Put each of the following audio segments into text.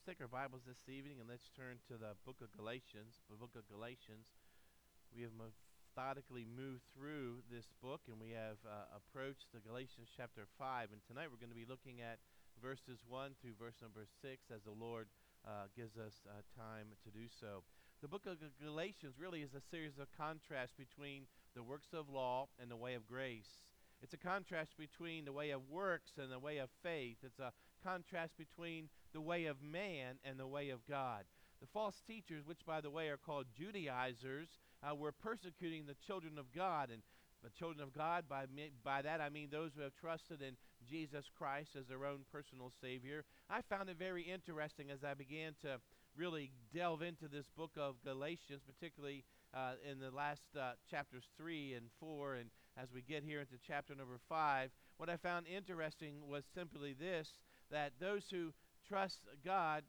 let's take our Bibles this evening and let's turn to the book of Galatians. The book of Galatians. We have methodically moved through this book and we have approached the Galatians chapter 5. And tonight we're going to be looking at verses 1 through verse number 6 as the Lord gives us time to do so. The book of Galatians really is a series of contrasts between the works of law and the way of grace. It's a contrast between the way of works and the way of faith. It's a contrast between the way of man and the way of God. The false teachers, which by the way are called Judaizers, were persecuting the children of God. And the children of God, by that I mean those who have trusted in Jesus Christ as their own personal Savior. I found it very interesting as I began to really delve into this book of Galatians, particularly in the last chapters 3 and 4, and as we get here into chapter number 5, what I found interesting was simply this, that those who trust God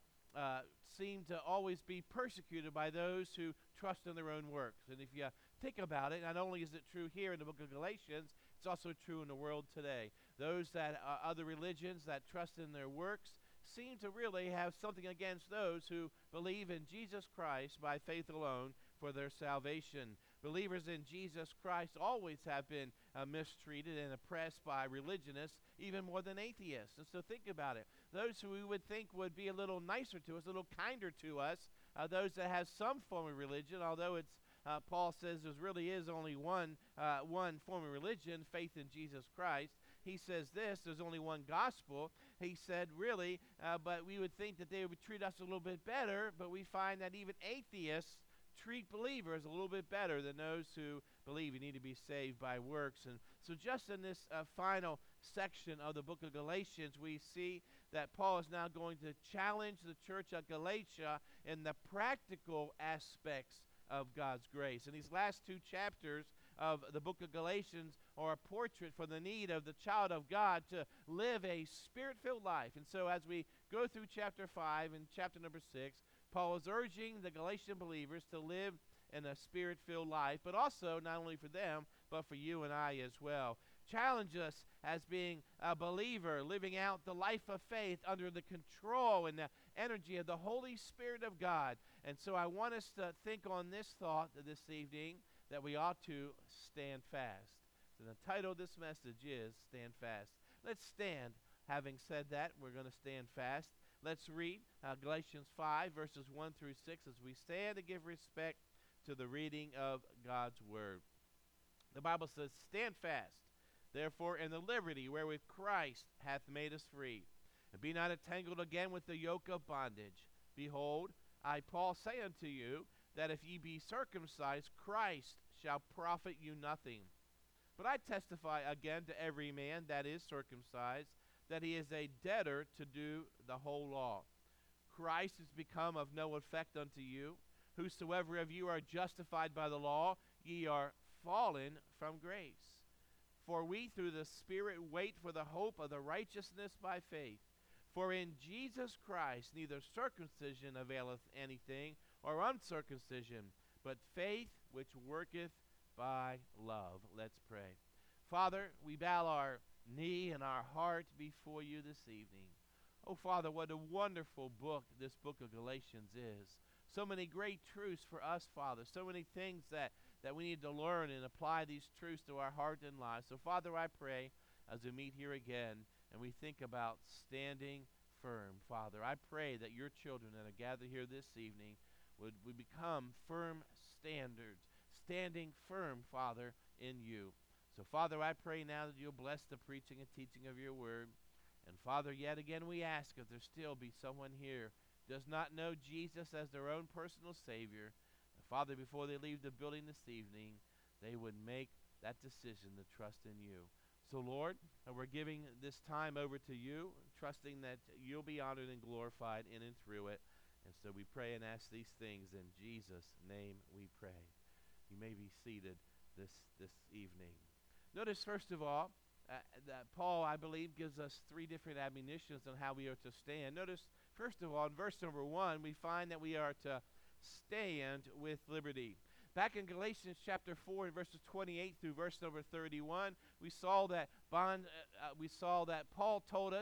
seem to always be persecuted by those who trust in their own works. And if you think about it, not only is it true here in the book of Galatians, it's also true in the world today. Those that other religions that trust in their works seem to really have something against those who believe in Jesus Christ by faith alone for their salvation. Believers in Jesus Christ always have been mistreated and oppressed by religionists, even more than atheists. And so think about it. Those who we would think would be a little nicer to us, a little kinder to us, those that have some form of religion, although it's Paul says there really is only one form of religion, faith in Jesus Christ. He says this, there's only one gospel. He said, really, but we would think that they would treat us a little bit better, but we find that even atheists treat believers a little bit better than those who believe you need to be saved by works. And so just in this final section of the book of Galatians, we see that Paul is now going to challenge the church of Galatia in the practical aspects of God's grace. And these last two chapters of the book of Galatians are a portrait for the need of the child of God to live a spirit-filled life. And so as we go through chapter 5 and chapter number 6, Paul is urging the Galatian believers to live in a spirit-filled life, but also not only for them, but for you and I as well. Challenge us as being a believer, living out the life of faith under the control and the energy of the Holy Spirit of God. And so I want us to think on this thought this evening, that we ought to stand fast. So the title of this message is Stand Fast. Let's stand. Having said that, we're going to stand fast. Let's read Galatians 5, verses 1 through 6, as we stand to give respect to the reading of God's Word. The Bible says, Stand fast, therefore, in the liberty wherewith Christ hath made us free, and be not entangled again with the yoke of bondage. Behold, I, Paul, say unto you, that if ye be circumcised, Christ shall profit you nothing. But I testify again to every man that is circumcised, that he is a debtor to do the whole law. Christ is become of no effect unto you. Whosoever of you are justified by the law, ye are fallen from grace. For we through the Spirit wait for the hope of the righteousness by faith. For in Jesus Christ neither circumcision availeth anything, or uncircumcision, but faith which worketh by love. Let's pray. Father, we bow our knee and our heart before you this evening. Oh, Father, what a wonderful book this book of Galatians is. So many great truths for us, Father. So many things that we need to learn and apply these truths to our heart and lives. So, Father, I pray as we meet here again and we think about standing firm, Father, I pray that your children that are gathered here this evening would become firm standards, standing firm, Father, in you. So, Father, I pray now that you'll bless the preaching and teaching of your word. And, Father, yet again we ask if there still be someone here does not know Jesus as their own personal Savior. And, Father, before they leave the building this evening, they would make that decision to trust in you. So, Lord, we're giving this time over to you, trusting that you'll be honored and glorified in and through it. And so we pray and ask these things in Jesus' name we pray. You may be seated this evening. Notice, first of all, that Paul, I believe, gives us three different admonitions on how we are to stand. Notice, first of all, in verse number 1, we find that we are to stand with liberty. Back in Galatians chapter 4 and verses 28 through verse number 31, we saw that Paul told us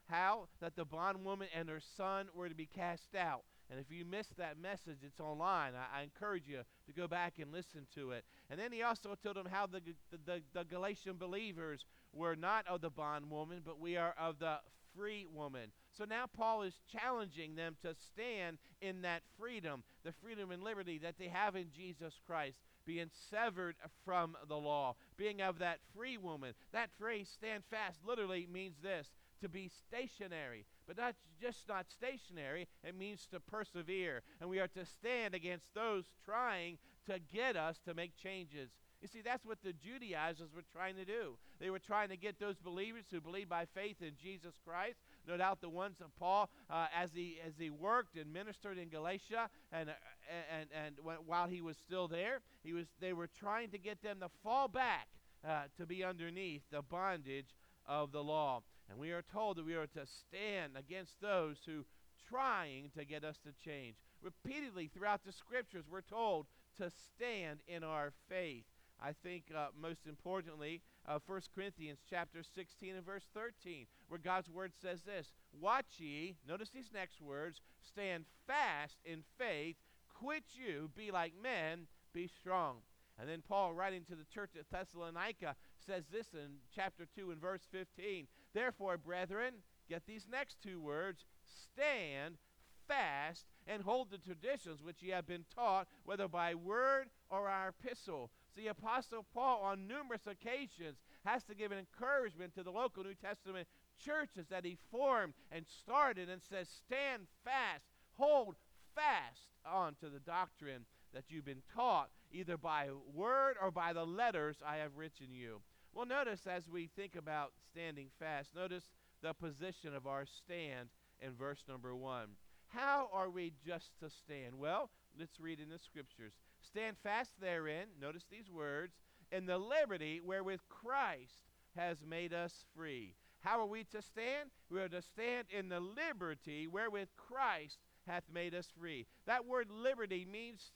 how? That the bondwoman and her son were to be cast out. And if you missed that message, it's online. I encourage you to go back and listen to it. And then he also told them how the Galatian believers were not of the bondwoman, but we are of the free woman. So now Paul is challenging them to stand in that freedom, the freedom and liberty that they have in Jesus Christ, being severed from the law, being of that free woman. That phrase, stand fast, literally means this: to be stationary. But not stationary, it means to persevere. And we are to stand against those trying to get us to make changes. You see, that's what the Judaizers were trying to do. They were trying to get those believers who believe by faith in Jesus Christ, no doubt the ones of Paul, as he worked and ministered in Galatia, and while he was still there, they were trying to get them to fall back to be underneath the bondage of the law. And we are told that we are to stand against those who trying to get us to change. Repeatedly throughout the scriptures, we're told to stand in our faith. I think most importantly, 1 Corinthians chapter 16 and verse 13, where God's word says this: watch ye, notice these next words, stand fast in faith, quit you, be like men, be strong. And then Paul, writing to the church at Thessalonica, says this in chapter 2 and verse 15, therefore, brethren, get these next two words, stand fast and hold the traditions which ye have been taught, whether by word or our epistle. The Apostle Paul, on numerous occasions, has to give an encouragement to the local New Testament churches that he formed and started, and says, stand fast, hold fast on to the doctrine that you've been taught, either by word or by the letters I have written you. Well, notice as we think about standing fast, notice the position of our stand in verse number 1. How are we just to stand? Well, let's read in the scriptures. Stand fast therein, notice these words, in the liberty wherewith Christ has made us free. How are we to stand? We are to stand in the liberty wherewith Christ hath made us free. That word liberty means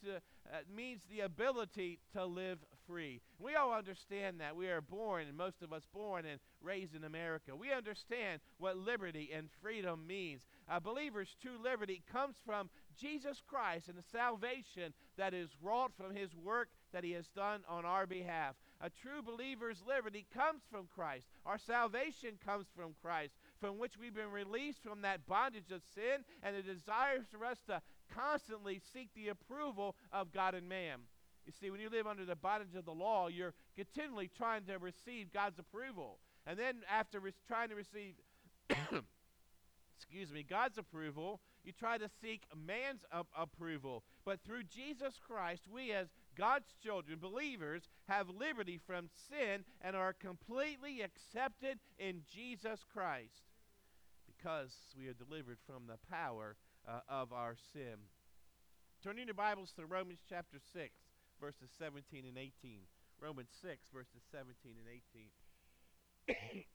the ability to live free. We all understand that. We are born, and most of us born and raised in America. We understand what liberty and freedom means. A believer's true liberty comes from Jesus Christ and the salvation that is wrought from his work that he has done on our behalf. A true believer's liberty comes from Christ. Our salvation comes from Christ, from which we've been released from that bondage of sin and the desire for us to constantly seek the approval of God and man. You see, when you live under the bondage of the law, you're continually trying to receive God's approval. And then after trying to receive God's approval, you try to seek man's approval. But through Jesus Christ, we as God's children, believers, have liberty from sin and are completely accepted in Jesus Christ because we are delivered from the power of our sin. Turning your Bibles to Romans chapter 6, verses 17 and 18. Romans 6, verses 17 and 18.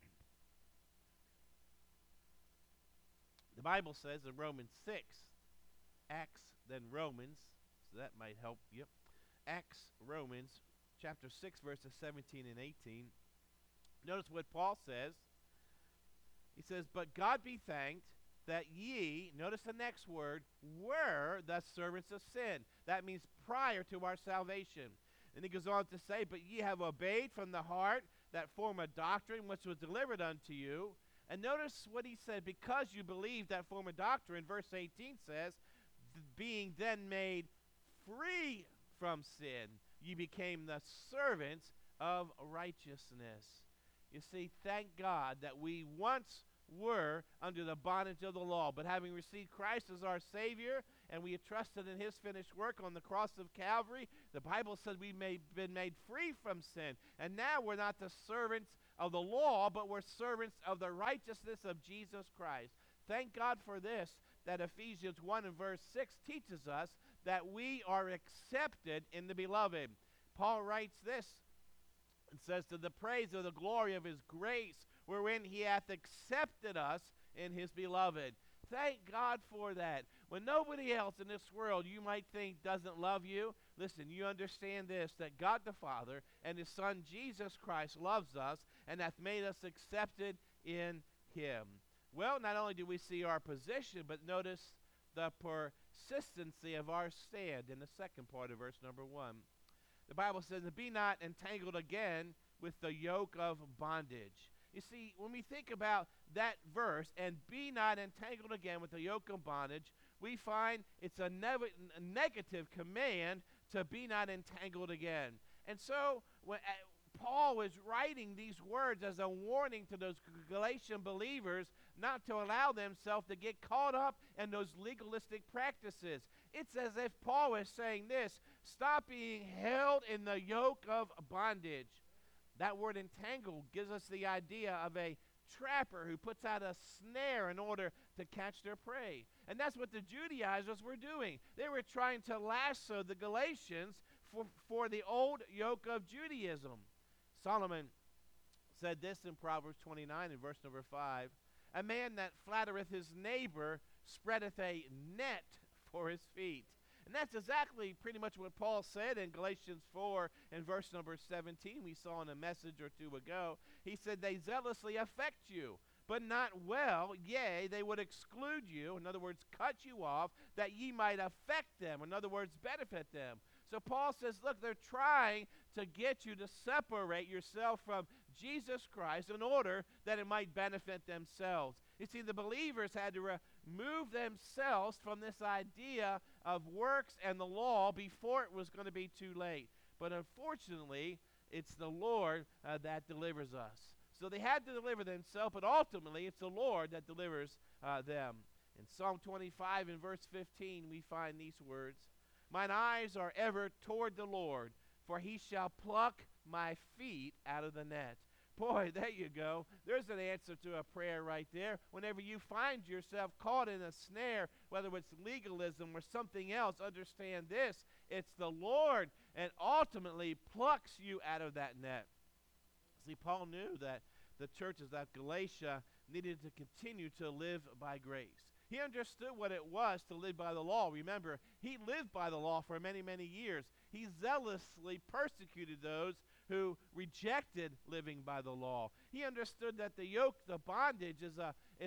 The Bible says in Romans 6, Acts, then Romans, so that might help you. Acts, Romans, chapter 6, verses 17 and 18. Notice what Paul says. He says, but God be thanked that ye, notice the next word, were the servants of sin. That means prior to our salvation. And he goes on to say, but ye have obeyed from the heart that form of doctrine which was delivered unto you. And notice what he said, because you believe that form of doctrine, verse 18 says, being then made free from sin, you became the servants of righteousness. You see, thank God that we once were under the bondage of the law, but having received Christ as our Savior, and we have trusted in his finished work on the cross of Calvary, the Bible says we've been made free from sin. And now we're not the servants of the law, but we're servants of the righteousness of Jesus Christ. Thank God for this, that Ephesians 1 and verse 6 teaches us that we are accepted in the beloved. Paul writes this and says, to the praise of the glory of his grace, wherein he hath accepted us in his beloved. Thank God for that. When nobody else in this world you might think doesn't love you, listen, you understand this, that God the Father and his Son Jesus Christ loves us and hath made us accepted in him. Well, not only do we see our position, but notice the persistency of our stand in the second part of verse number 1. The Bible says, "And be not entangled again with the yoke of bondage." You see, when we think about that verse, "and be not entangled again with the yoke of bondage," we find it's a negative command to be not entangled again. And so, when Paul was writing these words as a warning to those Galatian believers not to allow themselves to get caught up in those legalistic practices. It's as if Paul is saying this: stop being held in the yoke of bondage. That word entangled gives us the idea of a trapper who puts out a snare in order to catch their prey. And that's what the Judaizers were doing. They were trying to lasso the Galatians for the old yoke of Judaism. Solomon said this in Proverbs 29 in verse number 5, "A man that flattereth his neighbor spreadeth a net for his feet." And that's exactly pretty much what Paul said in Galatians 4 and verse number 17. We saw in a message or two ago. He said, "They zealously affect you, but not well. Yea, they would exclude you," in other words, cut you off, "that ye might affect them," in other words, benefit them. So Paul says, look, they're trying to get you to separate yourself from Jesus Christ in order that it might benefit themselves. You see, the believers had to remove themselves from this idea of works and the law before it was going to be too late. But unfortunately, it's the Lord that delivers us. So they had to deliver themselves, but ultimately it's the Lord that delivers them. In Psalm 25 and verse 15, we find these words: "Mine eyes are ever toward the Lord, for he shall pluck my feet out of the net." Boy, there you go. There's an answer to a prayer right there. Whenever you find yourself caught in a snare, whether it's legalism or something else, understand this: it's the Lord, and ultimately plucks you out of that net. See, Paul knew that the churches of Galatia needed to continue to live by grace. He understood what it was to live by the law. Remember, he lived by the law for many, many years. He zealously persecuted those who rejected living by the law. He understood that the yoke, the bondage, is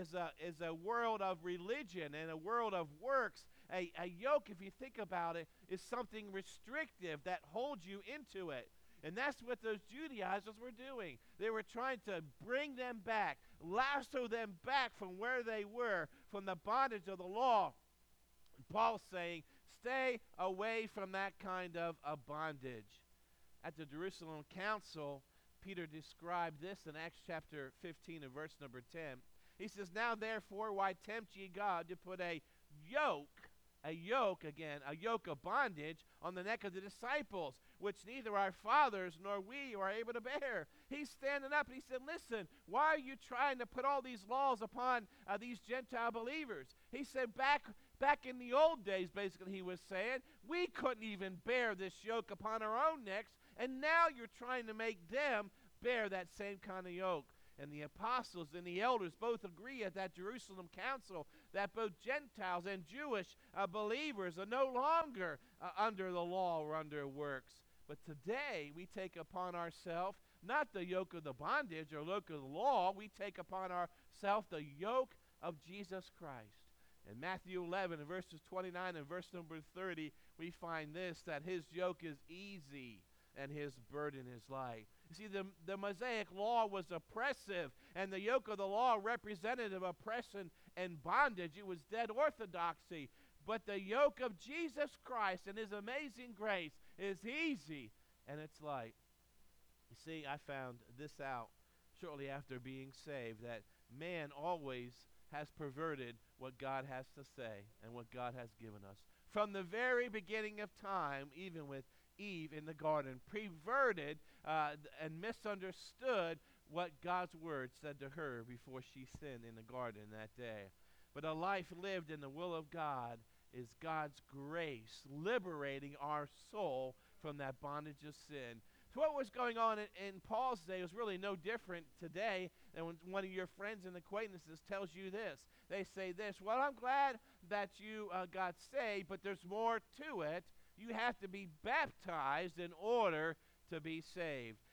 a world of religion and a world of works. A yoke, if you think about it, is something restrictive that holds you into it. And that's what those Judaizers were doing. They were trying to bring them back, lasso them back from where they were, from the bondage of the law. And Paul's saying, stay away from that kind of a bondage. At the Jerusalem Council, Peter described this in Acts chapter 15 and verse number 10. He says, "Now therefore, why tempt ye God to put a yoke of bondage on the neck of the disciples, which neither our fathers nor we are able to bear?" He's standing up and he said, listen, why are you trying to put all these laws upon these Gentile believers? He said back in the old days, basically he was saying, we couldn't even bear this yoke upon our own necks, and now you're trying to make them bear that same kind of yoke. And the apostles and the elders both agree at that Jerusalem council that both Gentiles and Jewish believers are no longer under the law or under works. But today we take upon ourselves not the yoke of the bondage or yoke of the law. We take upon ourselves the yoke of Jesus Christ. In Matthew 11 and verses 29 and verse number 30, we find this, that his yoke is easy and his burden is light. You see, the Mosaic law was oppressive, and the yoke of the law represented oppression and bondage. It was dead orthodoxy. But the yoke of Jesus Christ and his amazing grace is easy and it's light. You see, I found this out shortly after being saved, that man always has perverted what God has to say and what God has given us. From the very beginning of time, even with Eve in the garden, perverted and misunderstood what God's word said to her before she sinned in the garden that day. But a life lived in the will of God is God's grace liberating our soul from that bondage of sin. So what was going on in Paul's day was really no different today than when one of your friends and acquaintances tells you this. They say this: well, I'm glad that you got saved, but there's more to it. You have to be baptized in order to be saved.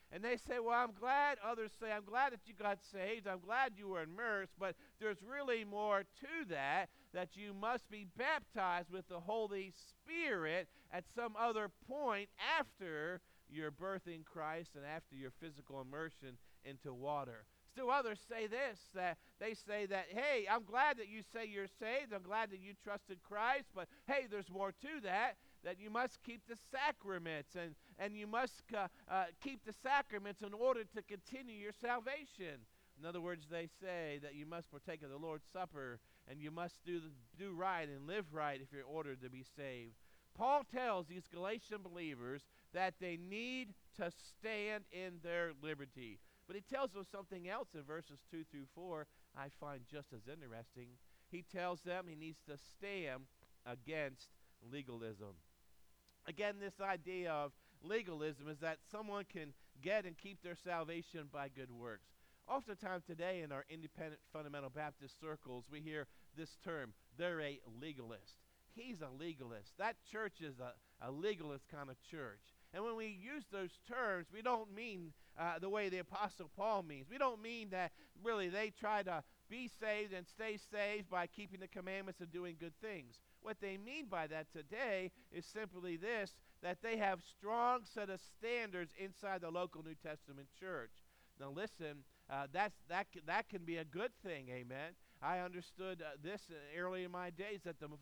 And they say, well, I'm glad. Others say, I'm glad that you got saved. I'm glad you were immersed. But there's really more to that you must be baptized with the Holy Spirit at some other point after your birth in Christ and after your physical immersion into water. Still others say this, that they say that, hey, I'm glad that you say you're saved. I'm glad that you trusted Christ. But, hey, there's more to that you must keep the sacraments, and you must keep the sacraments in order to continue your salvation. In other words, they say that you must partake of the Lord's Supper, and you must do right and live right if you're ordered to be saved. Paul tells these Galatian believers that they need to stand in their liberty. But he tells them something else in verses 2 through 4 I find just as interesting. He tells them he needs to stand against legalism. Again, this idea of legalism is that someone can get and keep their salvation by good works. Oftentimes today in our independent fundamental Baptist circles, we hear this term, they're a legalist. He's a legalist. That church is a legalist kind of church. And when we use those terms, we don't mean the way the Apostle Paul means. We don't mean that really they try to be saved and stay saved by keeping the commandments and doing good things. What they mean by that today is simply this, that they have strong set of standards inside the local New Testament church. Now listen, that can be a good thing, amen. I understood this early in my days, that the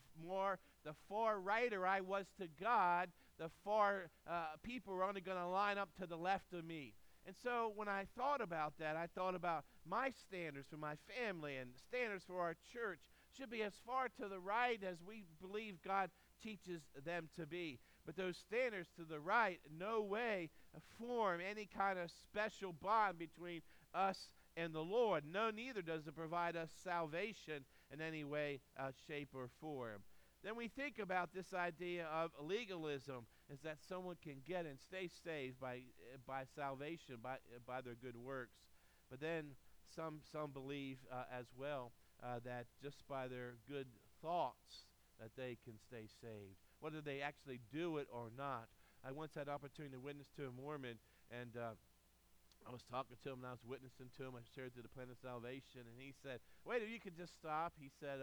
far righter I was to God, the far people were only going to line up to the left of me. And so when I thought about that, I thought about my standards for my family, and standards for our church should be as far to the right as we believe God teaches them to be. But those standards to the right in no way form any kind of special bond between us and the Lord. No, neither does it provide us salvation in any way, shape, or form. Then we think about this idea of legalism, is that someone can get and stay saved by salvation, by their good works. But then some believe as well that just by their good thoughts that they can stay saved, whether they actually do it or not. I once had opportunity to witness to a Mormon, and I was talking to him and I was witnessing to him. I shared through the plan of salvation, and he said, "Wait, if you could just stop." He said,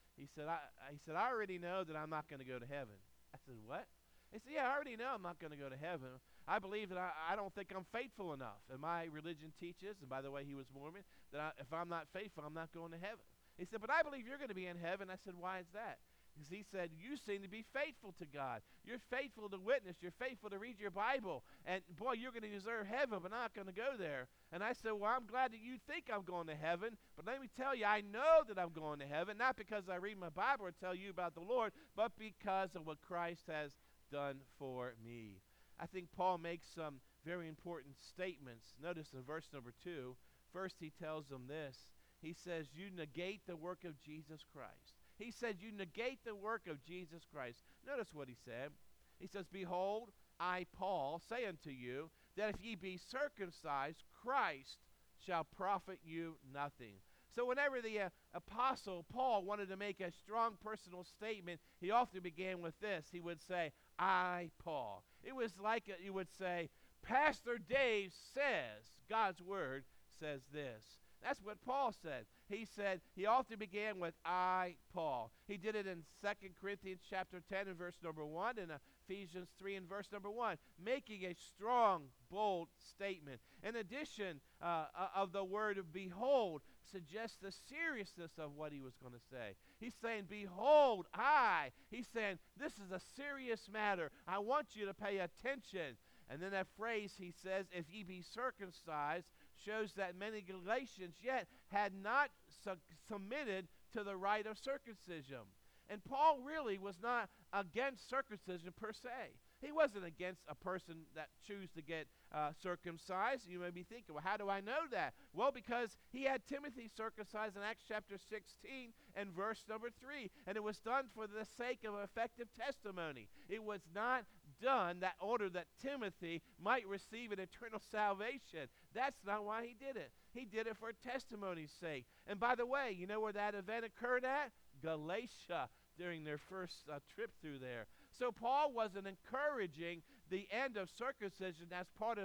"I already know that I'm not going to go to heaven." I said, "What?" He said, "Yeah, I already know I'm not going to go to heaven. I believe that I don't think I'm faithful enough, and my religion teaches." And by the way, he was Mormon. That if I'm not faithful, I'm not going to heaven. He said, "But I believe you're going to be in heaven." I said, "Why is that?" Because he said, "You seem to be faithful to God. You're faithful to witness. You're faithful to read your Bible. And boy, you're going to deserve heaven, but I'm not going to go there." And I said, "Well, I'm glad that you think I'm going to heaven. But let me tell you, I know that I'm going to heaven, not because I read my Bible or tell you about the Lord, but because of what Christ has done for me." I think Paul makes some very important statements. Notice in verse number 2, first he tells them this. He says, you negate the work of Jesus Christ. He said, you negate the work of Jesus Christ. Notice what he said. He says, "Behold, I, Paul, say unto you, that if ye be circumcised, Christ shall profit you nothing." So whenever the apostle Paul wanted to make a strong personal statement, he often began with this. He would say, "I, Paul." It was like you would say, "Pastor Dave says," God's word says this. That's what Paul said. He said, he often began with, "I, Paul." He did it in 2 Corinthians chapter 10 and verse number 1, and Ephesians 3 and verse number 1, making a strong, bold statement. In addition of the word of "behold," suggests the seriousness of what he was going to say. He's saying, "Behold, I." He's saying, this is a serious matter. I want you to pay attention. And then that phrase, he says, "if ye be circumcised," shows that many Galatians yet had not submitted to the rite of circumcision. And Paul really was not against circumcision per se. He wasn't against a person that choose to get circumcised. You may be thinking, well, how do I know that? Well, because he had Timothy circumcised in Acts chapter 16 and verse number 3. And it was done for the sake of effective testimony. It was not done that order that Timothy might receive an eternal salvation. That's not why he did it. He did it for testimony's sake. And by the way, you know where that event occurred at? Galatia, during their first trip through there. So Paul wasn't encouraging the end of circumcision as part of the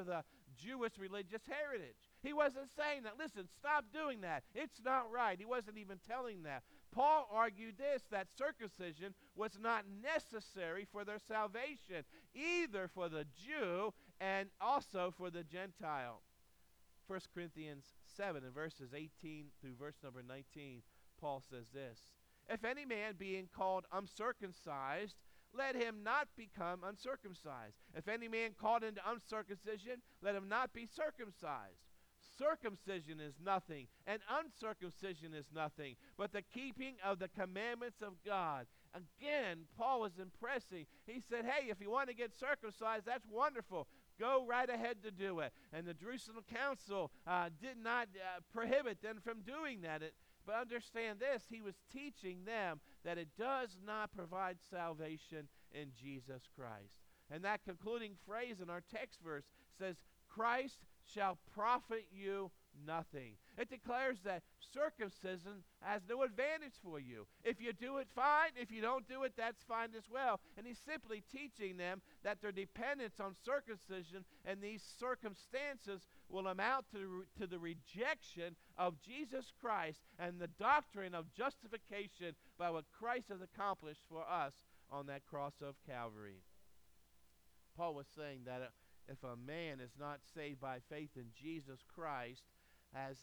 Jewish religious heritage. He wasn't saying that, listen, stop doing that. It's not right. He wasn't even telling that. Paul argued this, that circumcision was not necessary for their salvation, either for the Jew and also for the Gentile. 1 Corinthians 7 and verses 18 through verse number 19, Paul says this, if any man being called uncircumcised, let him not become uncircumcised. If any man called into uncircumcision, let him not be circumcised. Circumcision is nothing, and uncircumcision is nothing, but the keeping of the commandments of God. Again, Paul was impressing. He said, hey, if you want to get circumcised, that's wonderful. Go right ahead to do it. And the Jerusalem Council did not prohibit them from doing that. But understand this, he was teaching them that it does not provide salvation in Jesus Christ. And that concluding phrase in our text verse says, Christ shall profit you nothing. It declares that circumcision has no advantage for you. If you do it, fine. If you don't do it, that's fine as well. And he's simply teaching them that their dependence on circumcision and these circumstances will amount to the rejection of Jesus Christ and the doctrine of justification by what Christ has accomplished for us on that cross of Calvary. Paul was saying that if a man is not saved by faith in Jesus Christ, and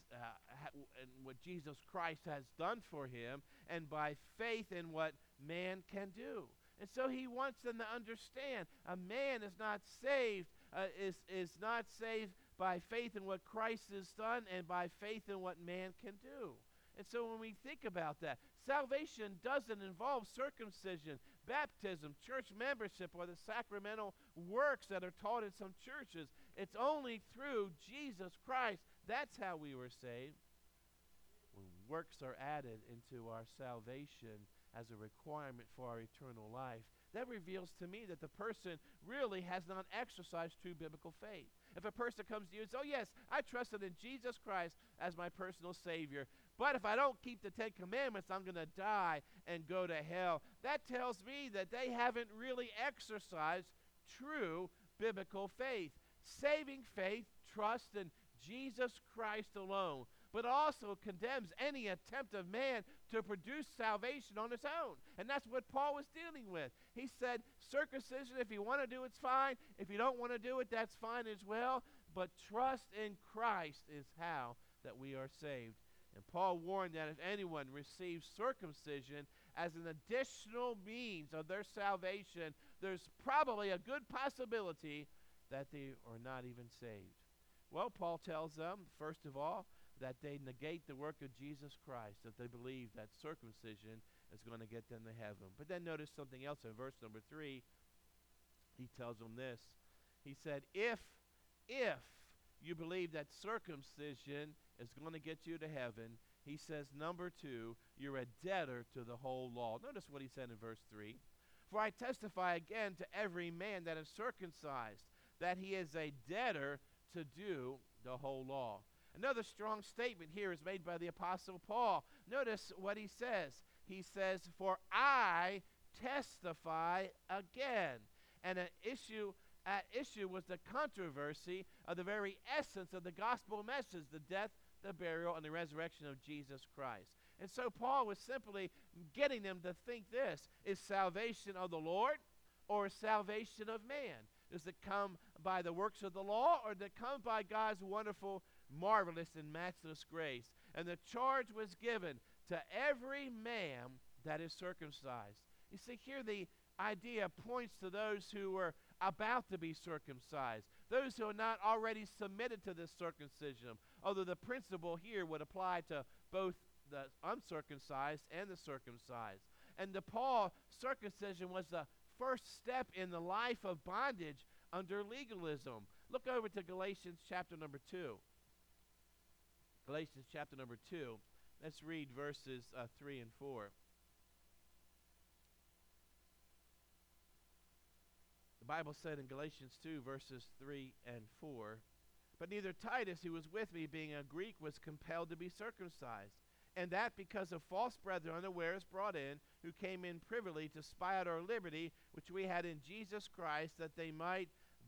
what Jesus Christ has done for him, and by faith in what man can do. And so he wants them to understand a man is not saved, is not saved by faith in what Christ has done and by faith in what man can do. And so when we think about that, salvation doesn't involve circumcision, baptism, church membership, or the sacramental works that are taught in some churches. It's only through Jesus Christ. That's how we were saved. When works are added into our salvation as a requirement for our eternal life, that reveals to me that the person really has not exercised true biblical faith. If a person comes to you and says, oh yes, I trusted in Jesus Christ as my personal Savior, but if I don't keep the Ten Commandments, I'm going to die and go to hell. That tells me that they haven't really exercised true biblical faith. Saving faith trusts in Jesus Christ alone, but also condemns any attempt of man to produce salvation on its own. And that's what Paul was dealing with. He said, circumcision, if you want to do it, it's fine. If you don't want to do it, that's fine as well. But trust in Christ is how that we are saved. And Paul warned that if anyone receives circumcision as an additional means of their salvation, there's probably a good possibility that they are not even saved. Well, Paul tells them, first of all, that they negate the work of Jesus Christ, that they believe that circumcision is going to get them to heaven. But then notice something else in verse number 3. He tells them this. He said, if you believe that circumcision is going to get you to heaven, he says, number 2, you're a debtor to the whole law. Notice what he said in verse 3. For I testify again to every man that is circumcised, that he is a debtor to do the whole law. Another strong statement here is made by the Apostle Paul. Notice what he says. He says, for I testify again. And at issue was the controversy of the very essence of the gospel message, the death, the burial, and the resurrection of Jesus Christ. And so Paul was simply getting them to think this: is salvation of the Lord or salvation of man? Does it come by the works of the law, or does it come by God's wonderful, marvelous, and matchless grace? And the charge was given to every man that is circumcised. You see, here the idea points to those who were about to be circumcised, those who are not already submitted to this circumcision, although the principle here would apply to both the uncircumcised and the circumcised. And to Paul, circumcision was the first step in the life of bondage under legalism. Look over to Galatians chapter number 2. Galatians chapter number 2. Let's read verses 3 and 4. The Bible said in Galatians 2, verses 3 and 4, but neither Titus, who was with me, being a Greek, was compelled to be circumcised, and that because of false brethren unawares brought in, who came in privily to spy out our liberty, which we had in Jesus Christ, that they might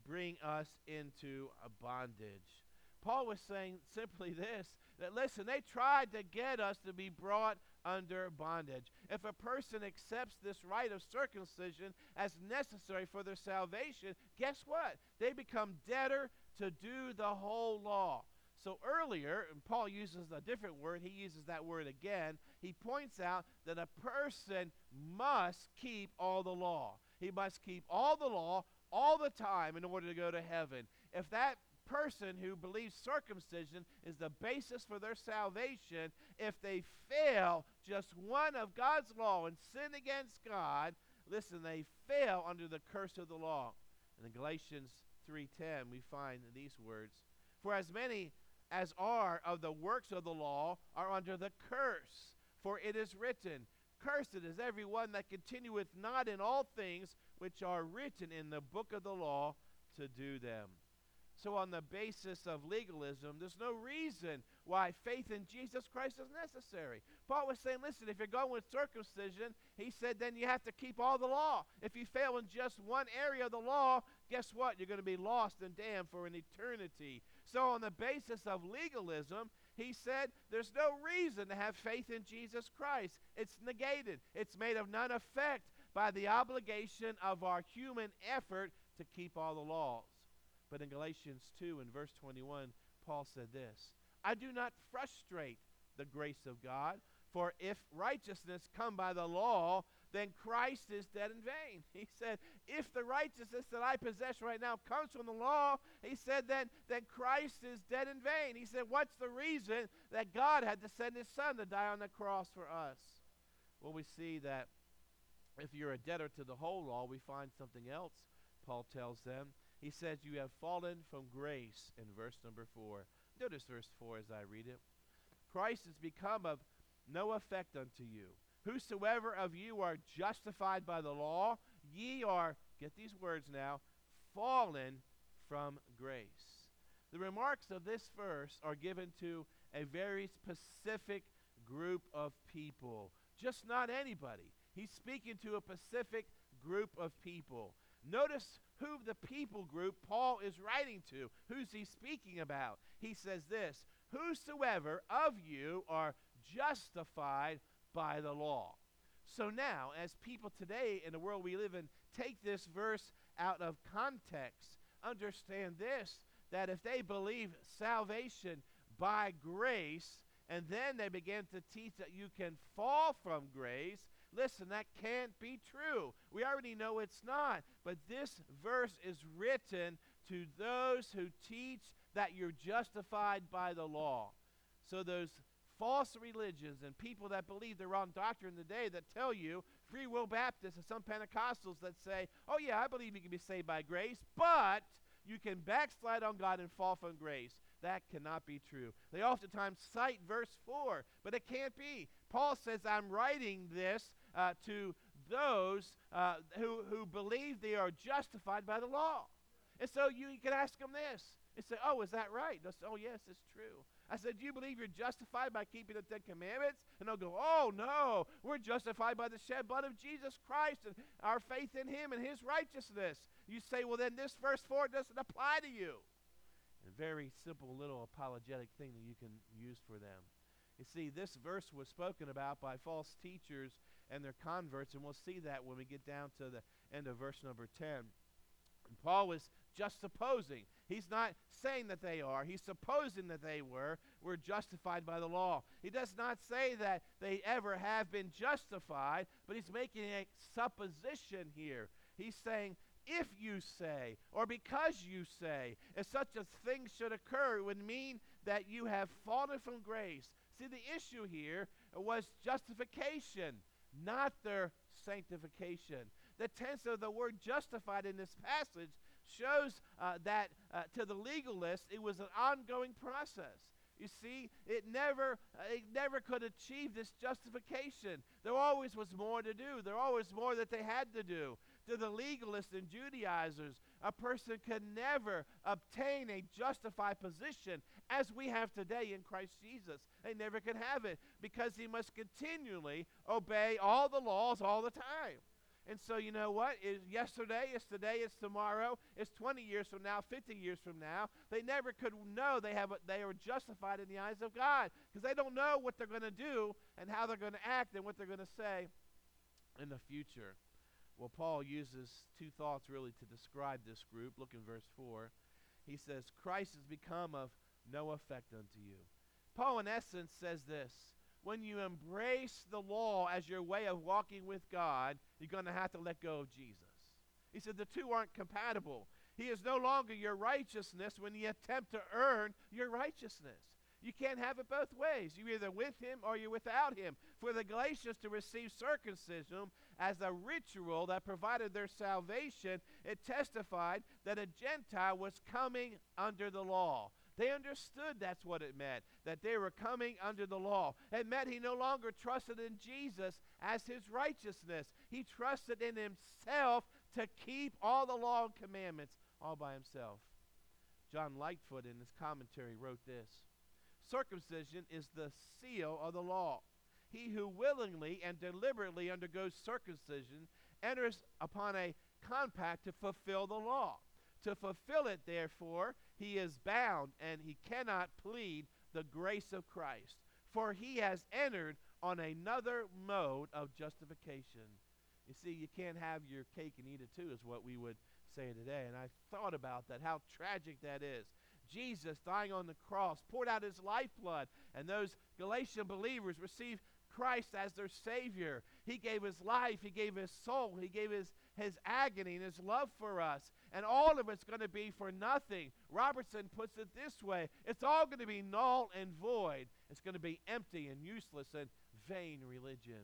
bring us into a bondage. Paul was saying simply this, that listen, they tried to get us to be brought under bondage. If a person accepts this rite of circumcision as necessary for their salvation, guess what? They become debtor to do the whole law. So earlier, and Paul uses a different word, he uses that word again. He points out that a person must keep all the law. He must keep all the law all the time in order to go to heaven. If that person who believes circumcision is the basis for their salvation, if they fail just one of God's law and sin against God, listen, they fail under the curse of the law. And in Galatians 3:10, we find these words, "For as many as are of the works of the law are under the curse. For it is written, Cursed is every one that continueth not in all things which are written in the book of the law to do them." So on the basis of legalism, there's no reason why faith in Jesus Christ is necessary. Paul was saying, listen, if you're going with circumcision, he said, then you have to keep all the law. If you fail in just one area of the law, guess what? You're going to be lost and damned for an eternity. So on the basis of legalism, he said there's no reason to have faith in Jesus Christ. It's negated. It's made of none effect by the obligation of our human effort to keep all the laws. But in Galatians 2 and verse 21, Paul said this, "I do not frustrate the grace of God, for if righteousness come by the law, then Christ is dead in vain." He said, if the righteousness that I possess right now comes from the law, he said, then Christ is dead in vain. He said, what's the reason that God had to send his son to die on the cross for us? Well, we see that if you're a debtor to the whole law, we find something else. Paul tells them, he says, you have fallen from grace in verse number 4. Notice verse 4 as I read it. Christ has become of no effect unto you. Whosoever of you are justified by the law, ye are, get these words now, fallen from grace. The remarks of this verse are given to a very specific group of people. Just not anybody. He's speaking to a specific group of people. Notice who the people group Paul is writing to. Who's he speaking about? He says this, whosoever of you are justified by the law. So now, as people today in the world we live in take this verse out of context, understand this, that if they believe salvation by grace, and then they begin to teach that you can fall from grace, listen, that can't be true. We already know it's not. But this verse is written to those who teach that you're justified by the law. So those false religions and people that believe the wrong doctrine today that tell you, Free Will Baptists and some Pentecostals that say, oh yeah, I believe you can be saved by grace, but you can backslide on God and fall from grace. That cannot be true. They oftentimes cite verse 4, but it can't be. Paul says, I'm writing this to those who believe they are justified by the law. And so you can ask them this and say, oh, is that right? They'll say, oh, yes, it's true. I said, do you believe you're justified by keeping the 10 commandments? And they'll go, oh, no, we're justified by the shed blood of Jesus Christ and our faith in him and his righteousness. You say, well, then this verse 4 doesn't apply to you. A very simple little apologetic thing that you can use for them. You see, this verse was spoken about by false teachers and their converts, and we'll see that when we get down to the end of verse number 10. And Paul was just supposing. He's not saying that they are. He's supposing that they were justified by the law. He does not say that they ever have been justified, but he's making a supposition here. He's saying, if you say, or because you say, if such a thing should occur, it would mean that you have fallen from grace. See, the issue here was justification, not their sanctification. The tense of the word justified in this passage shows that to the legalist, it was an ongoing process. You see, it never could achieve this justification. There always was more to do. There always more that they had to do. To the legalists and Judaizers, a person could never obtain a justified position as we have today in Christ Jesus. They never could have it because he must continually obey all the laws all the time. And so you know what? It's yesterday, it's today, it's tomorrow, it's 20 years from now, 50 years from now. They never could know they were justified in the eyes of God because they don't know what they're going to do and how they're going to act and what they're going to say in the future. Well, Paul uses two thoughts really to describe this group. Look in verse 4. He says, Christ has become of no effect unto you. Paul, in essence, says this. When you embrace the law as your way of walking with God, you're going to have to let go of Jesus. He said the two aren't compatible. He is no longer your righteousness when you attempt to earn your righteousness. You can't have it both ways. You're either with him or you're without him. For the Galatians to receive circumcision as a ritual that provided their salvation, it testified that a Gentile was coming under the law. They understood that's what it meant, that they were coming under the law. It meant he no longer trusted in Jesus as his righteousness. He trusted in himself to keep all the law and commandments all by himself. John Lightfoot in his commentary wrote this. Circumcision is the seal of the law. He who willingly and deliberately undergoes circumcision enters upon a compact to fulfill the law. To fulfill it, therefore, he is bound, and he cannot plead the grace of Christ, for he has entered on another mode of justification. You see, you can't have your cake and eat it too, is what we would say today. And I thought about that, how tragic that is. Jesus dying on the cross poured out his lifeblood, and those Galatian believers received Christ as their Savior. He gave his life, he gave his soul, he gave his agony and his love for us. And all of it's going to be for nothing. Robertson puts it this way. It's all going to be null and void. It's going to be empty and useless and vain religion.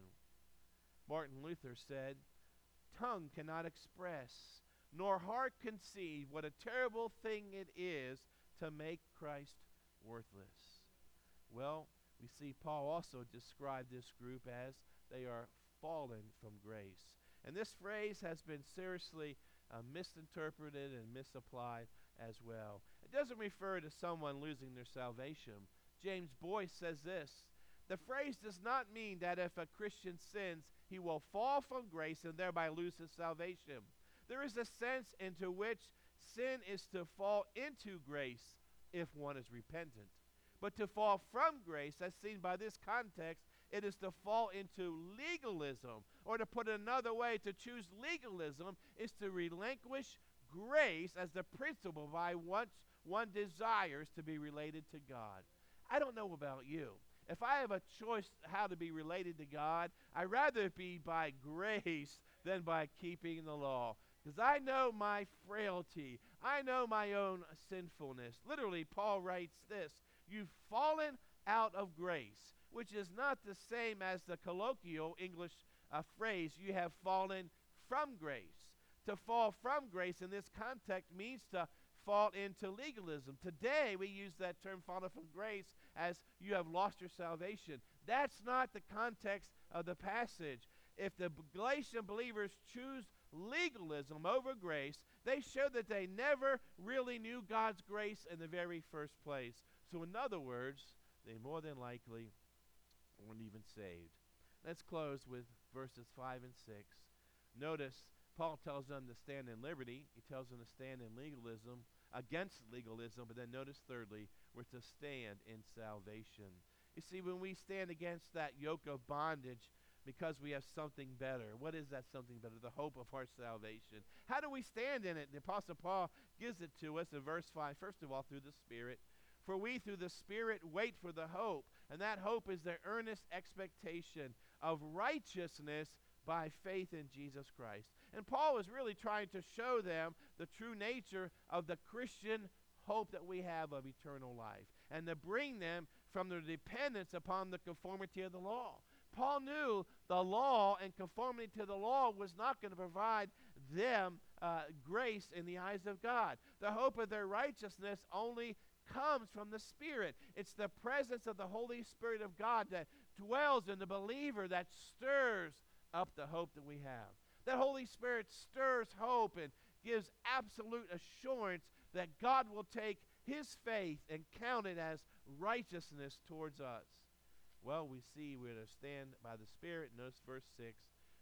Martin Luther said, tongue cannot express, nor heart conceive what a terrible thing it is to make Christ worthless. Well, we see Paul also describe this group as they are fallen from grace. And this phrase has been seriously misinterpreted and misapplied as well. It doesn't refer to someone losing their salvation. James Boyce says this, the phrase does not mean that if a Christian sins, he will fall from grace and thereby lose his salvation. There is a sense into which sin is to fall into grace if one is repentant. But to fall from grace, as seen by this context, it is to fall into legalism. Or to put it another way, to choose legalism is to relinquish grace as the principle by which one desires to be related to God. I don't know about you. If I have a choice how to be related to God, I'd rather it be by grace than by keeping the law. Because I know my frailty. I know my own sinfulness. Literally, Paul writes this, you've fallen out of grace, which is not the same as the colloquial English phrase, you have fallen from grace. To fall from grace in this context means to fall into legalism. Today, we use that term, fallen from grace, as you have lost your salvation. That's not the context of the passage. If the Galatian believers choose legalism over grace, they show that they never really knew God's grace in the very first place. So in other words, they more than likely weren't even saved. Let's close with verses 5 and 6. Notice, Paul tells them to stand in liberty. He tells them to stand in legalism, against legalism, but then notice thirdly, we're to stand in salvation. You see, when we stand against that yoke of bondage because we have something better, what is that something better? The hope of our salvation. How do we stand in it? The Apostle Paul gives it to us in verse 5, first of all, through the Spirit. For we through the Spirit wait for the hope, and that hope is the earnest expectation of righteousness by faith in Jesus Christ. And Paul is really trying to show them the true nature of the Christian hope that we have of eternal life, and to bring them from their dependence upon the conformity of the law. Paul knew the law and conformity to the law was not going to provide them grace in the eyes of God. The hope of their righteousness only comes from the Spirit. It's the presence of the Holy Spirit of God that dwells in the believer that stirs up the hope that we have. The Holy Spirit stirs hope and gives absolute assurance that God will take his faith and count it as righteousness towards us. Well, we see we're to stand by the Spirit. Notice verse 6.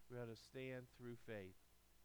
We are to stand through faith.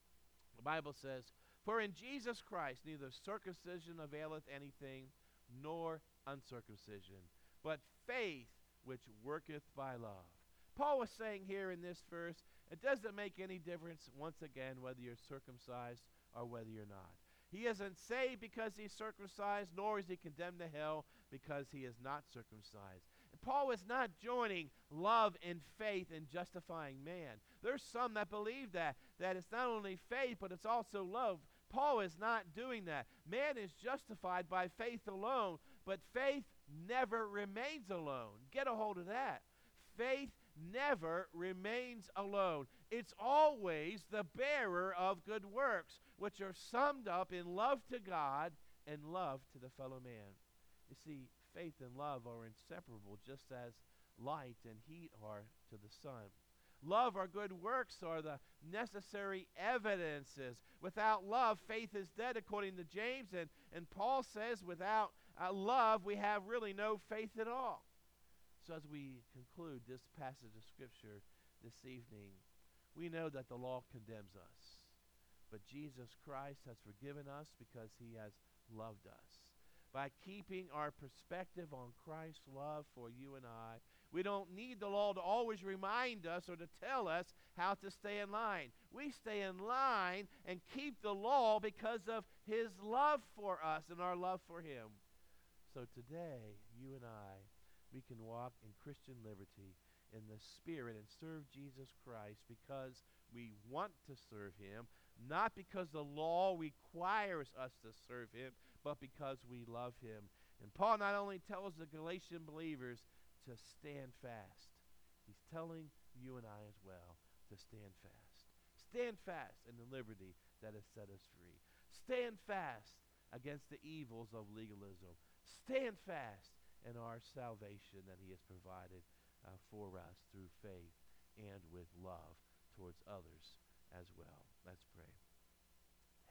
The Bible says, "For in Jesus Christ neither circumcision availeth anything, nor uncircumcision, but faith which worketh by love." Paul was saying here in this verse, it doesn't make any difference, once again, whether you're circumcised or whether you're not. He isn't saved because he's circumcised, nor is he condemned to hell because he is not circumcised. And Paul is not joining love and faith in justifying man. There's some that believe that it's not only faith, but it's also love. Paul is not doing that. Man is justified by faith alone, but faith never remains alone. Get a hold of that. Faith never remains alone. It's always the bearer of good works, which are summed up in love to God and love to the fellow man. You see, faith and love are inseparable, just as light and heat are to the sun. Love or good works are the necessary evidences. Without love, faith is dead, according to James, and Paul says without love, we have really no faith at all. So as we conclude this passage of Scripture this evening, we know that the law condemns us, but Jesus Christ has forgiven us because he has loved us. By keeping our perspective on Christ's love for you and I, we don't need the law to always remind us or to tell us how to stay in line. We stay in line and keep the law because of his love for us and our love for him. So today, you and I, we can walk in Christian liberty in the Spirit and serve Jesus Christ because we want to serve him, not because the law requires us to serve him, but because we love him. And Paul not only tells the Galatian believers to stand fast, he's telling you and I as well to stand fast. Stand fast in the liberty that has set us free. Stand fast against the evils of legalism. Stand fast in our salvation that he has provided for us through faith and with love towards others as well.